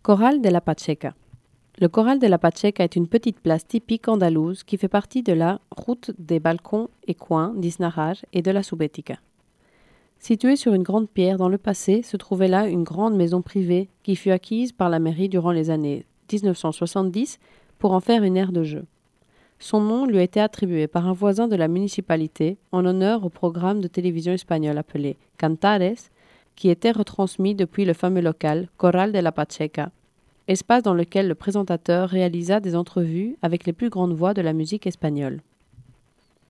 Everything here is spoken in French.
Corral de la Pacheca. Le Corral de la Pacheca est une petite place typique andalouse qui fait partie de la route des balcons et coins d'Isnájar et de la Subética. Située sur une grande pierre, dans le passé se trouvait là une grande maison privée qui fut acquise par la mairie durant les années 1970 pour en faire une aire de jeu. Son nom lui a été attribué par un voisin de la municipalité en honneur au programme de télévision espagnol appelé Cantares, qui était retransmis depuis le fameux local Corral de la Pacheca, espace dans lequel le présentateur réalisa des entrevues avec les plus grandes voix de la musique espagnole.